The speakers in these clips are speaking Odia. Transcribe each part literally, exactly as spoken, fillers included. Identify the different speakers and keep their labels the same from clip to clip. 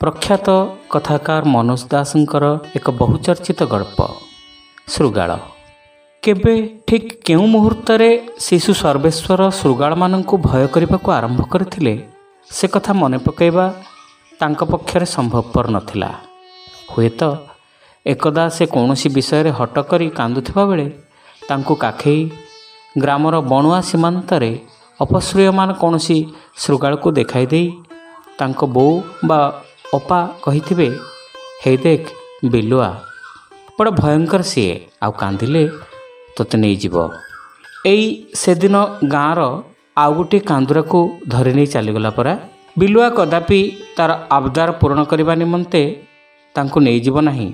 Speaker 1: ପ୍ରଖ୍ୟାତ କଥାକାର ମନୋଜ ଦାସଙ୍କର ଏକ ବହୁଚର୍ଚ୍ଚିତ ଗଳ୍ପ ଶୃଗାଳ। କେବେ ଠିକ୍ କେଉଁ ମୁହୂର୍ତ୍ତରେ ଶିଶୁ ସର୍ବେଶ୍ୱର ଶୃଗାଳମାନଙ୍କୁ ଭୟ କରିବାକୁ ଆରମ୍ଭ କରିଥିଲେ ସେ କଥା ମନେ ପକାଇବା ତାଙ୍କ ପକ୍ଷରେ ସମ୍ଭବପର ନଥିଲା। ହୁଏତ ଏକଦା ସେ କୌଣସି ବିଷୟରେ ହଟ କରି କାନ୍ଦୁଥିବା ବେଳେ ତାଙ୍କୁ କାଖେଇ ଗ୍ରାମର ବଣୁଆ ସୀମାନ୍ତରେ ଅପସୃୟମାନ କୌଣସି ଶୃଗାଳକୁ ଦେଖାଇ ଦେଇ ତାଙ୍କ ବୋଉ ବା ଅପା କହିଥିବେ, ହେଇ ଦେଖ ବିଲୁଆ, ବଡ଼ ଭୟଙ୍କର ସିଏ, ଆଉ କାନ୍ଦିଲେ ତୋତେ ନେଇଯିବ। ଏଇ ସେଦିନ ଗାଁର ଆଉ ଗୋଟିଏ କାନ୍ଦୁରାକୁ ଧରି ନେଇ ଚାଲିଗଲା ପରା। ବିଲୁଆ କଦାପି ତାର ଆବଦାର ପୂରଣ କରିବା ନିମନ୍ତେ ତାଙ୍କୁ ନେଇଯିବ ନାହିଁ।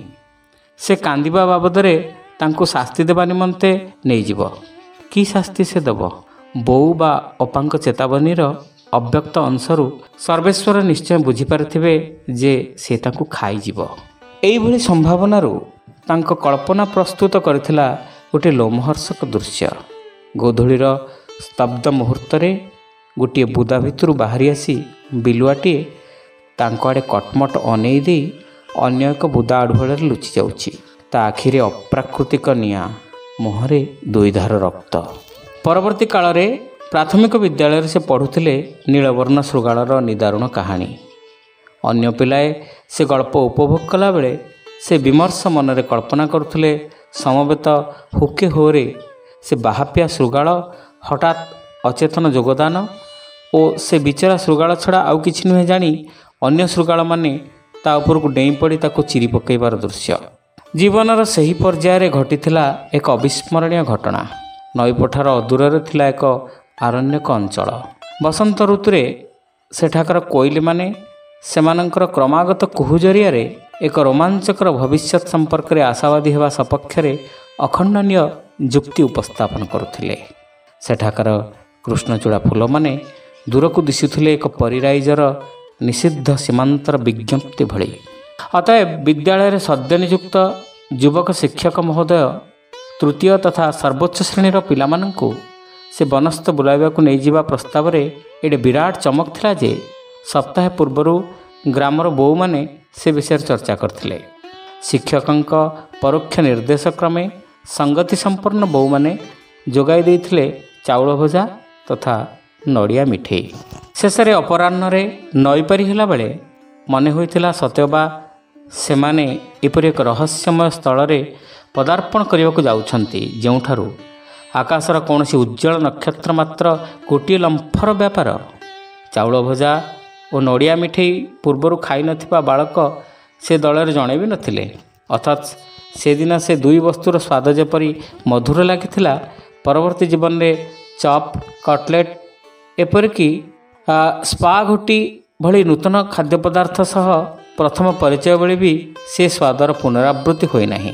Speaker 1: ସେ କାନ୍ଦିବା ବାବଦରେ ତାଙ୍କୁ ଶାସ୍ତି ଦେବା ନିମନ୍ତେ ନେଇଯିବ। କି ଶାସ୍ତି ସେ ଦେବ? ବୋଉ ବା ଅପାଙ୍କ ଚେତାବନୀର ଅବ୍ୟକ୍ତ ଅଂଶରୁ ସର୍ବେଶ୍ୱର ନିଶ୍ଚୟ ବୁଝିପାରିଥିବେ ଯେ ସେ ତାଙ୍କୁ ଖାଇଯିବ। ଏଇଭଳି ସମ୍ଭାବନାରୁ ତାଙ୍କ କଳ୍ପନା ପ୍ରସ୍ତୁତ କରିଥିଲା ଗୋଟିଏ ଲୋମହର୍ଷକ ଦୃଶ୍ୟ। ଗୋଧୂଳିର ସ୍ତବ୍ଧ ମୁହୂର୍ତ୍ତରେ ଗୋଟିଏ ବୁଦା ଭିତରୁ ବାହାରି ଆସି ବିଲୁଆଟିଏ ତାଙ୍କ ଆଡ଼େ କଟମଟ ଅନେଇ ଦେଇ ଅନ୍ୟ ଏକ ବୁଦା ଆଢ଼ୁଆଳରେ ଲୁଚି ଯାଉଛି। ତା ଆଖିରେ ଅପ୍ରାକୃତିକ ନିଆଁ, ମୁହଁରେ ଦୁଇଧାର ରକ୍ତ। ପରବର୍ତ୍ତୀ କାଳରେ ପ୍ରାଥମିକ ବିଦ୍ୟାଳୟରେ ସେ ପଢ଼ୁଥିଲେ ନୀଳବର୍ଣ୍ଣ ଶୃଗାଳର ନିଦାରୁଣ କାହାଣୀ। ଅନ୍ୟ ପିଲାଏ ସେ ଗଳ୍ପ ଉପଭୋଗ କଲାବେଳେ ସେ ବିମର୍ଷ ମନରେ କଳ୍ପନା କରୁଥିଲେ ସମବେତ ହୁକେ ହୋରେ ସେ ବାହାପିଆ ଶୃଗାଳ ହଠାତ୍ ଅଚେତନ ଯୋଗଦାନ ଓ ସେ ବିଚରା ଶୃଗାଳ ଛଡ଼ା ଆଉ କିଛି ନୁହେଁ ଜାଣି ଅନ୍ୟ ଶୃଗାଳମାନେ ତା ଉପରକୁ ଡେଇଁ ପଡ଼ି ତାକୁ ଚିରି ପକାଇବାର ଦୃଶ୍ୟ। ଜୀବନର ସେହି ପର୍ଯ୍ୟାୟରେ ଘଟିଥିଲା ଏକ ଅବିସ୍ମରଣୀୟ ଘଟଣା। ନଈପଠାର ଅଦୂରରେ ଥିଲା ଏକ ଆରଣ୍ୟକ ଅଞ୍ଚଳ। ବସନ୍ତ ଋତୁରେ ସେଠାକାର କୋଇଲିମାନେ ସେମାନଙ୍କର କ୍ରମାଗତ କୁହୁ ଜରିଆରେ ଏକ ରୋମାଞ୍ଚକର ଭବିଷ୍ୟତ ସମ୍ପର୍କରେ ଆଶାବାଦୀ ହେବା ସପକ୍ଷରେ ଅଖଣ୍ଡନୀୟ ଯୁକ୍ତି ଉପସ୍ଥାପନ କରୁଥିଲେ। ସେଠାକାର କୃଷ୍ଣଚୂଡ଼ା ଫୁଲମାନେ ଦୂରକୁ ଦିଶୁଥିଲେ ଏକ ପରିରାଇଜର ନିଷିଦ୍ଧ ସୀମାନ୍ତର ବିଜ୍ଞପ୍ତି ଭଳି। ଅତଏବ ବିଦ୍ୟାଳୟରେ ସଦ୍ୟ ନିଯୁକ୍ତ ଯୁବକ ଶିକ୍ଷକ ମହୋଦୟ ତୃତୀୟ ତଥା ସର୍ବୋଚ୍ଚ ଶ୍ରେଣୀର ପିଲାମାନଙ୍କୁ ସେ ବନସ୍ଥ ବୁଲାଇବାକୁ ନେଇଯିବା ପ୍ରସ୍ତାବରେ ଏଡ଼େ ବିରାଟ ଚମକ ଥିଲା ଯେ ସପ୍ତାହେ ପୂର୍ବରୁ ଗ୍ରାମର ବୋଉମାନେ ସେ ବିଷୟରେ ଚର୍ଚ୍ଚା କରିଥିଲେ। ଶିକ୍ଷକଙ୍କ ପରୋକ୍ଷ ନିର୍ଦ୍ଦେଶ କ୍ରମେ ସଙ୍ଗତି ସମ୍ପନ୍ନ ବୋଉମାନେ ଯୋଗାଇ ଦେଇଥିଲେ ଚାଉଳ ଭଜା ତଥା ନଡ଼ିଆ ମିଠେଇ। ଶେଷରେ ଅପରାହ୍ନରେ ନଈପାରି ହେଲାବେଳେ ମନେ ହୋଇଥିଲା ସତେଅବା ସେମାନେ ଏପରି ଏକ ରହସ୍ୟମୟ ସ୍ଥଳରେ ପଦାର୍ପଣ କରିବାକୁ ଯାଉଛନ୍ତି ଯେଉଁଠାରୁ ଆକାଶର କୌଣସି ଉଜ୍ଜ୍ୱଳ ନକ୍ଷତ୍ର ମାତ୍ର ଗୋଟିଏ ଲମ୍ଫର ବ୍ୟାପାର। ଚାଉଳ ଭଜା ଓ ନଡ଼ିଆ ମିଠେଇ ପୂର୍ବରୁ ଖାଇନଥିବା ବାଳକ ସେ ଦଳରେ ଜଣେ ବି ନଥିଲେ। ଅଥଚ ସେଦିନ ସେ ଦୁଇ ବସ୍ତୁର ସ୍ୱାଦ ଯେପରି ମଧୁର ଲାଗିଥିଲା, ପରବର୍ତ୍ତୀ ଜୀବନରେ ଚପ୍, କଟଲେଟ୍, ଏପରିକି ସ୍ପା ଘୁଟି ଭଳି ନୂତନ ଖାଦ୍ୟ ପଦାର୍ଥ ସହ ପ୍ରଥମ ପରିଚୟ ବେଳେ ବି ସେ ସ୍ୱାଦର ପୁନରାବୃତ୍ତି ହୋଇନାହିଁ।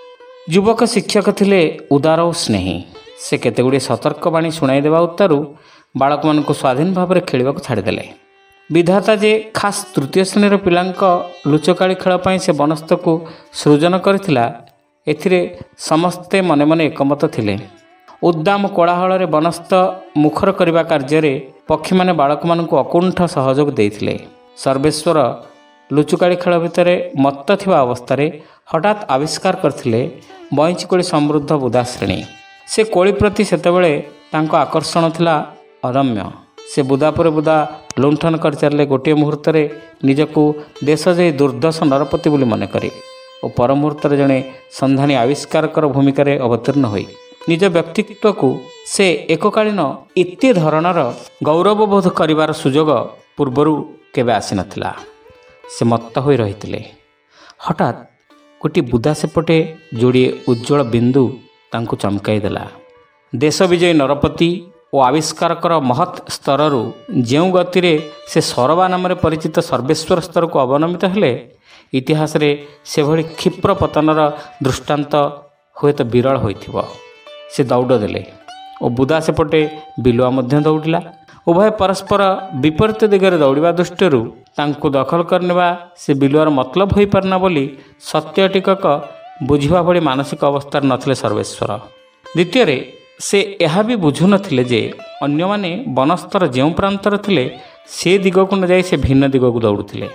Speaker 1: ଯୁବକ ଶିକ୍ଷକ ଥିଲେ ଉଦାର ଓ ସ୍ନେହୀ। ସେ କେତେଗୁଡ଼ିଏ ସତର୍କ ବାଣୀ ଶୁଣାଇ ଦେବା ଉତ୍ତାରୁ ବାଳକମାନଙ୍କୁ ସ୍ୱାଧୀନ ଭାବରେ ଖେଳିବାକୁ ଛାଡ଼ିଦେଲେ। ବିଧାତା ଯେ ଖାସ୍ ତୃତୀୟ ଶ୍ରେଣୀର ପିଲାଙ୍କ ଲୁଚକାଳି ଖେଳ ପାଇଁ ସେ ବନସ୍ଥକୁ ସୃଜନ କରିଥିଲା, ଏଥିରେ ସମସ୍ତେ ମନେ ମନେ ଏକମତ ଥିଲେ। ଉଦ୍ଦାମ କୋଳାହଳରେ ବନସ୍ଥ ମୁଖର କରିବା କାର୍ଯ୍ୟରେ ପକ୍ଷୀମାନେ ବାଳକମାନଙ୍କୁ ଅକୁଣ୍ଠ ସହଯୋଗ ଦେଇଥିଲେ। ସର୍ବେଶ୍ୱର ଲୁଚୁକାଳି ଖେଳ ଭିତରେ ମତ୍ତ ଥିବା ଅବସ୍ଥାରେ ହଠାତ୍ ଆବିଷ୍କାର କରିଥିଲେ ବଇଁଚି କୋଳି ସମୃଦ୍ଧ ବୁଦା ଶ୍ରେଣୀ। ସେ କୋଳି ପ୍ରତି ସେତେବେଳେ ତାଙ୍କ ଆକର୍ଷଣ ଥିଲା ଅଦମ୍ୟ। ସେ ବୁଦା ପରେ ବୁଦା ଲୁଣ୍ଠନ କରିଚାଲିଲେ ଗୋଟିଏ ମୁହୂର୍ତ୍ତରେ ନିଜକୁ ଦେଶ ଜୟୀ ଦୁର୍ଦ୍ଧର୍ଷ ନରପତି ବୋଲି ମନେକରି ଓ ପର ମୁହୂର୍ତ୍ତରେ ଜଣେ ସନ୍ଧାନୀ ଆବିଷ୍କାରକର ଭୂମିକାରେ ଅବତୀର୍ଣ୍ଣ ହୋଇ ନିଜ ବ୍ୟକ୍ତିତ୍ୱକୁ ସେ ଏକକାଳୀନ ଏତେ ଧରଣର ଗୌରବବୋଧ କରିବାର ସୁଯୋଗ ପୂର୍ବରୁ କେବେ ଆସିନଥିଲା। ସେ ମତ୍ତ ହୋଇ ରହିଥିଲେ। ହଠାତ୍ ଗୋଟିଏ ବୁଦା ସେପଟେ ଯୋଡ଼ିଏ ଉଜ୍ଜ୍ୱଳ ବିନ୍ଦୁ ତାଙ୍କୁ ଚମକାଇ ଦେଲା। ଦେଶ ବିଜୟୀ ନରପତି ଓ ଆବିଷ୍କାରକର ମହତ୍ ସ୍ତରରୁ ଯେଉଁ ଗତିରେ ସେ ସରବା ନାମରେ ପରିଚିତ ସର୍ବେଶ୍ୱର ସ୍ତରକୁ ଅବନମିତ ହେଲେ, ଇତିହାସରେ ସେଭଳି କ୍ଷିପ୍ର ପତନର ଦୃଷ୍ଟାନ୍ତ ହୁଏତ ବିରଳ ହୋଇଥିବ। ସେ ଦୌଡ଼ ଦେଲେ ଓ ବୁଦା ସେପଟେ ବିଲୁଆ ମଧ୍ୟ ଦୌଡ଼ିଲା। ଉଭୟ ପରସ୍ପର ବିପରୀତ ଦିଗରେ ଦୌଡ଼ିବା ଦୃଷ୍ଟିରୁ ତାଙ୍କୁ ଦଖଲ କରିନେବା ସେ ବିଲୁଆର ମତଲବ ହୋଇପାରୁନା ବୋଲି ସତ୍ୟ ଟିକକ ବୁଝିବା ଭଳି ମାନସିକ ଅବସ୍ଥାରେ ନଥିଲେ ସର୍ବେଶ୍ୱର। ଦ୍ୱିତୀୟରେ ସେ ଏହା ବି ବୁଝୁନଥିଲେ ଯେ ଅନ୍ୟମାନେ ବନସ୍ଥର ଯେଉଁ ପ୍ରାନ୍ତରେ ଥିଲେ ସେ ଦିଗକୁ ନ ଯାଇ ସେ ଭିନ୍ନ ଦିଗକୁ ଦୌଡ଼ୁଥିଲେ।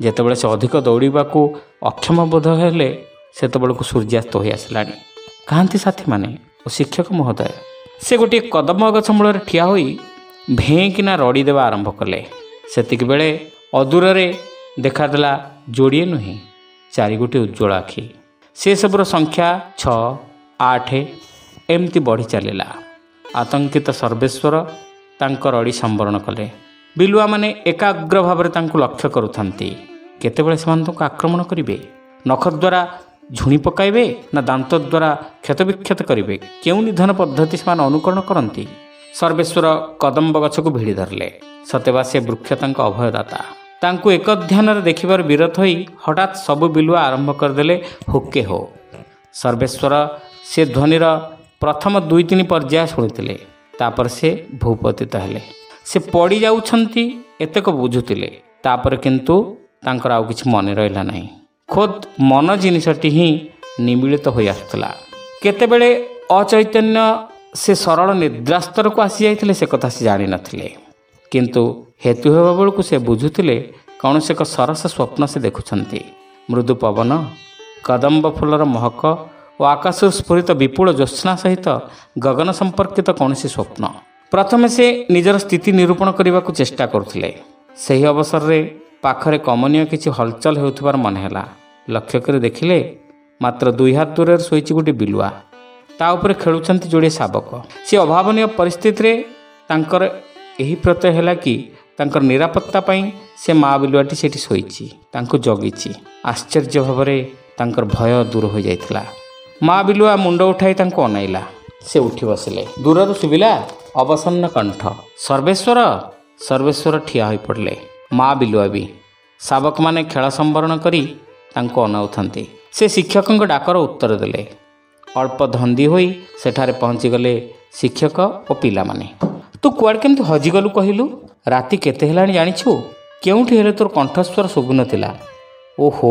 Speaker 1: ଯେତେବେଳେ ସେ ଅଧିକ ଦୌଡ଼ିବାକୁ ଅକ୍ଷମ ବୋଧ ହେଲେ ସେତେବେଳକୁ ସୂର୍ଯ୍ୟାସ୍ତ ହୋଇ ଆସିଲାଣି। କାହାନ୍ତି ସାଥୀମାନେ ଓ ଶିକ୍ଷକ ମହୋଦୟ। ସେ ଗୋଟିଏ କଦମ୍ବ ଗଛ ମୂଳରେ ଠିଆ ହୋଇ ଭେଁକିନା ରଡ଼ି ଦେବା ଆରମ୍ଭ କଲେ। ସେତିକିବେଳେ ଅଦୂରରେ ଦେଖାଦେଲା ଯୋଡ଼ିଏ ନୁହେଁ ଚାରି ଗୋଟି ଉଜ୍ଜ୍ୱଳ ଆଖି। ସେସବୁର ସଂଖ୍ୟା ଛଅ ଆଠ ଏମିତି ବଢ଼ି ଚାଲିଲା। ଆତଙ୍କିତ ସର୍ବେଶ୍ୱର ତାଙ୍କ ରଡ଼ି ସମ୍ବରଣ କଲେ। ବିଲୁଆମାନେ ଏକାଗ୍ର ଭାବରେ ତାଙ୍କୁ ଲକ୍ଷ୍ୟ କରୁଥାନ୍ତି। କେତେବେଳେ ସେମାନେ ତାଙ୍କୁ ଆକ୍ରମଣ କରିବେ? ନଖ ଦ୍ୱାରା ଝୁଣି ପକାଇବେ ନା ଦାନ୍ତ ଦ୍ୱାରା କ୍ଷତବିକ୍ଷତ କରିବେ? କେଉଁ ନିଧନ ପଦ୍ଧତି ସେମାନେ ଅନୁକରଣ କରନ୍ତି? ସର୍ବେଶ୍ୱର କଦମ୍ବ ଗଛକୁ ଭିଡ଼ି ଧରିଲେ। ସତେବା ସେ ବୃକ୍ଷ ତାଙ୍କ ଅଭୟଦାତା। ତାଙ୍କୁ ଏକ ଧ୍ୟାନରେ ଦେଖିବାର ବିରତ ହୋଇ ହଠାତ୍ ସବୁ ବିଲୁଆ ଆରମ୍ଭ କରିଦେଲେ ହୋକେ ହୋ। ସର୍ବେଶ୍ୱର ସେ ଧ୍ୱନିର ପ୍ରଥମ ଦୁଇ ତିନି ପର୍ଯ୍ୟାୟ ଶୁଣିଥିଲେ। ତାପରେ ସେ ଭୂପତିତ ହେଲେ। ସେ ପଡ଼ି ଯାଉଛନ୍ତି ଏତକ ବୁଝୁଥିଲେ। ତାପରେ କିନ୍ତୁ ତାଙ୍କର ଆଉ କିଛି ମନେ ରହିଲା ନାହିଁ। ଖୋଦ୍ ମନ ଜିନିଷଟି ହିଁ ନିମିଳିତ ହୋଇ ଆସୁଥିଲା। କେତେବେଳେ ଅଚୈତନ୍ୟ ସେ ସରଳ ନିଦ୍ରାସ୍ତରକୁ ଆସିଯାଇଥିଲେ ସେ କଥା ସେ ଜାଣିନଥିଲେ। କିନ୍ତୁ ହେତୁ ହେବା ବେଳକୁ ସେ ବୁଝୁଥିଲେ କୌଣସି ଏକ ସରସ ସ୍ୱପ୍ନ ସେ ଦେଖୁଛନ୍ତି। ମୃଦୁ ପବନ, କଦମ୍ବ ଫୁଲର ମହକ ଓ ଆକାଶରୁ ସ୍ଫୁରିତ ବିପୁଳ ଜ୍ୟୋତ୍ସ୍ନା ସହିତ ଗଗନ ସମ୍ପର୍କିତ କୌଣସି ସ୍ୱପ୍ନ। ପ୍ରଥମେ ସେ ନିଜର ସ୍ଥିତି ନିରୂପଣ କରିବାକୁ ଚେଷ୍ଟା କରୁଥିଲେ। ସେହି ଅବସରରେ ପାଖରେ କମନୀୟ କିଛି ହଲଚଲ ହେଉଥିବାର ମନେ ହେଲା। ଲକ୍ଷ୍ୟ କରି ଦେଖିଲେ ମାତ୍ର ଦୁଇ ହାତ ଦୂରରେ ଶୋଇଛି ଗୋଟିଏ ବିଲୁଆ। ତା ଉପରେ ଖେଳୁଛନ୍ତି ଯୋଡ଼ିଏ ଶାବକ। ସେ ଅଭାବନୀୟ ପରିସ୍ଥିତିରେ ତାଙ୍କର ଏହି ପ୍ରତ୍ୟୟ ହେଲା କି ତାଙ୍କର ନିରାପତ୍ତା ପାଇଁ ସେ ମା ବିଲୁଆଟି ସେଠି ଶୋଇଛି, ତାଙ୍କୁ ଜଗିଛି। ଆଶ୍ଚର୍ଯ୍ୟ ଭାବରେ ତାଙ୍କର ଭୟ ଦୂର ହୋଇଯାଇଥିଲା। ମା ବିଲୁଆ ମୁଣ୍ଡ ଉଠାଇ ତାଙ୍କୁ ଅନାଇଲା। ସେ ଉଠି ବସିଲେ। ଦୂରରୁ ଶୁଭିଲା ଅବସନ୍ନ କଣ୍ଠ, ସର୍ବେଶ୍ୱର। ସର୍ବେଶ୍ୱର ଠିଆ ହୋଇପଡ଼ିଲେ। ମା ବିଲୁଆ ବି। ଶାବକମାନେ ଖେଳ ସମ୍ବରଣ କରି ତାଙ୍କୁ ଅନାଉଥାନ୍ତି। ସେ ଶିକ୍ଷକଙ୍କ ଡାକର ଉତ୍ତର ଦେଲେ। ଅଳ୍ପ ଧନ୍ଦି ହୋଇ ସେଠାରେ ପହଞ୍ଚିଗଲେ ଶିକ୍ଷକ ଓ ପିଲାମାନେ। ତୁ କୁଆଡ଼େ କେମିତି ହଜିଗଲୁ କହିଲୁ? ରାତି କେତେ ହେଲାଣି ଜାଣିଛୁ? କେଉଁଠି ହେଲେ ତୋର କଣ୍ଠସ୍ୱର ଶୁଭୁନଥିଲା। ଓହୋ।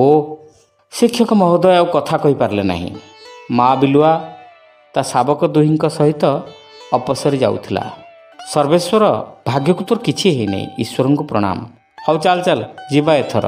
Speaker 1: ଶିକ୍ଷକ ମହୋଦୟ ଆଉ କଥା କହିପାରିଲେ ନାହିଁ। ମା ବିଲୁଆ ତା ଶାବକ ଦୁହିଁଙ୍କ ସହିତ ଅପସରି ଯାଉଥିଲା। ସର୍ବେଶ୍ୱର, ଭାଗ୍ୟକୁ ତୋର କିଛି ହେଇନାହିଁ। ଈଶ୍ୱରଙ୍କୁ ପ୍ରଣାମ। ହଉ ଚାଲ ଚାଲ ଯିବା ଏଥର।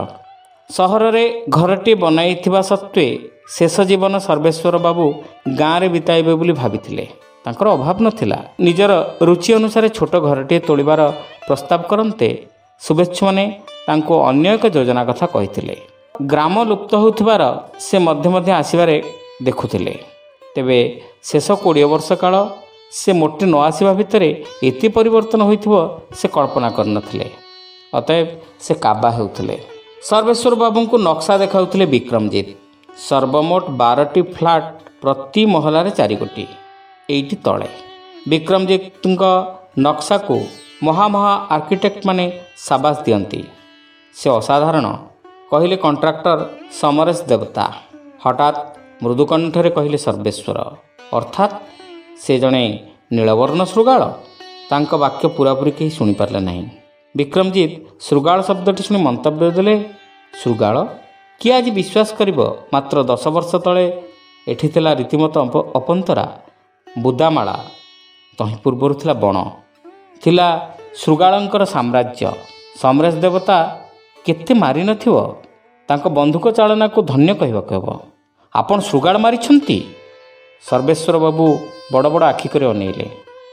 Speaker 1: ସହରରେ ଘରଟିଏ ବନାଇଥିବା ସତ୍ତ୍ୱେ ଶେଷ ଜୀବନ ସର୍ବେଶ୍ୱର ବାବୁ ଗାଁରେ ବିତାଇବେ ବୋଲି ଭାବିଥିଲେ। ତାଙ୍କର ଅଭାବ ନଥିଲା। ନିଜର ରୁଚି ଅନୁସାରେ ଛୋଟ ଘରଟିଏ ତୋଳିବାର ପ୍ରସ୍ତାବ କରନ୍ତେ ଶୁଭେଚ୍ଛୁମାନେ ତାଙ୍କୁ ଅନ୍ୟ ଏକ ଯୋଜନା କଥା କହିଥିଲେ। ଗ୍ରାମ ଲୁପ୍ତ ହେଉଥିବାର ସେ ମଧ୍ୟ ମଧ୍ୟ ଆସିବାରେ ଦେଖୁଥିଲେ। ତେବେ ଶେଷ କୋଡ଼ିଏ ବର୍ଷ କାଳ ସେ ମୋଟେ ନ ଆସିବା ଭିତରେ ଏତେ ପରିବର୍ତ୍ତନ ହୋଇଥିବ ସେ କଳ୍ପନା କରିନଥିଲେ। ଅତଏବ ସେ କାବା ହେଉଥିଲେ। ସର୍ବେଶ୍ୱର ବାବୁଙ୍କୁ ନକ୍ସା ଦେଖାଉଥିଲେ ବିକ୍ରମଜିତ। ସର୍ବମୋଟ ବାରଟି ଫ୍ଲାଟ୍, ପ୍ରତି ମହଲାରେ ଚାରିଗୋଟି। ଏଇଠି ତଳେ ବିକ୍ରମଜିତଙ୍କ ନକ୍ସାକୁ ମହାମହା ଆର୍କିଟେକ୍ଟମାନେ ସାବାସ ଦିଅନ୍ତି। ସେ ଅସାଧାରଣ, କହିଲେ କଣ୍ଟ୍ରାକ୍ଟର ସମରେଶ ଦେବତା। ହଠାତ୍ ମୃଦୁକଣ୍ଠରେ କହିଲେ ସର୍ବେଶ୍ୱର। ଅର୍ଥାତ୍ ସେ ଜଣେ ନୀଳବର୍ଣ୍ଣ ଶୃଗାଳ? ତାଙ୍କ ବାକ୍ୟ ପୂରାପୂରି କେହି ଶୁଣିପାରିଲେ ନାହିଁ। ବିକ୍ରମଜିତ ଶୃଗାଳ ଶବ୍ଦଟି ଶୁଣି ମନ୍ତବ୍ୟ ଦେଲେ, ଶୃଗାଳ? କିଏ ଆଜି ବିଶ୍ୱାସ କରିବ? ମାତ୍ର ଦଶ ବର୍ଷ ତଳେ ଏଠି ଥିଲା ରୀତିମତ ଅପନ୍ତରା, ବୁଦାମାଳା। ତହିଁ ପୂର୍ବରୁ ଥିଲା ବଣ, ଥିଲା ଶୃଗାଳଙ୍କର ସାମ୍ରାଜ୍ୟ। ସମରେଶ ଦେବତା କେତେ ମାରିନଥିବ? ତାଙ୍କ ବନ୍ଧୁକ ଚାଳନାକୁ ଧନ୍ୟ କହିବାକୁ ହେବ। ଆପଣ ଶୃଗାଳ ମାରିଛନ୍ତି? ସର୍ବେଶ୍ୱର ବାବୁ ବଡ଼ ବଡ଼ ଆଖି କରି ଅନେଇଲେ।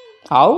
Speaker 1: ଆଉ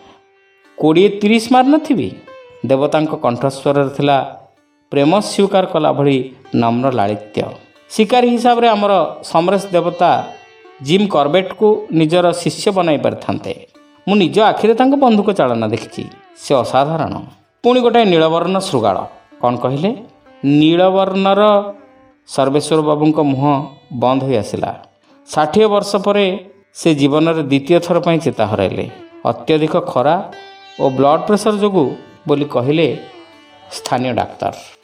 Speaker 1: କୋଡ଼ିଏ ତିରିଶ ମାରିନଥିବି? ଦେବତାଙ୍କ କଣ୍ଠସ୍ୱରରେ ଥିଲା ପ୍ରେମ ସ୍ୱୀକାର କଲା ଭଳି ନମ୍ର ଲାଳିତ୍ୟ। ଶିକାରୀ ହିସାବରେ ଆମର ସମରେଶ ଦେବତା ଜିମ୍ କର୍ବେଟ୍କୁ ନିଜର ଶିଷ୍ୟ ବନାଇ ପାରିଥାନ୍ତେ। ମୁଁ ନିଜ ଆଖିରେ ତାଙ୍କ ବନ୍ଧୁକ ଚାଳନା ଦେଖିଛି। ସେ ଅସାଧାରଣ। ପୁଣି ଗୋଟାଏ ନୀଳବର୍ଣ୍ଣ ଶୃଗାଳ କ'ଣ କହିଲେ? ନୀଳବର୍ଣ୍ଣର ସର୍ବେଶ୍ୱର ବାବୁଙ୍କ ମୁହଁ ବନ୍ଦ ହୋଇ ଆସିଲା। ଷାଠିଏ ବର୍ଷ ପରେ ସେ ଜୀବନରେ ଦ୍ୱିତୀୟ ଥର ପାଇଁ ଚେତା ହରାଇଲେ। ଅତ୍ୟଧିକ ଖରା ଓ ବ୍ଲଡ଼ ପ୍ରେସର ଯୋଗୁଁ ବୋଲି କହିଲେ ସ୍ଥାନୀୟ ଡାକ୍ତର।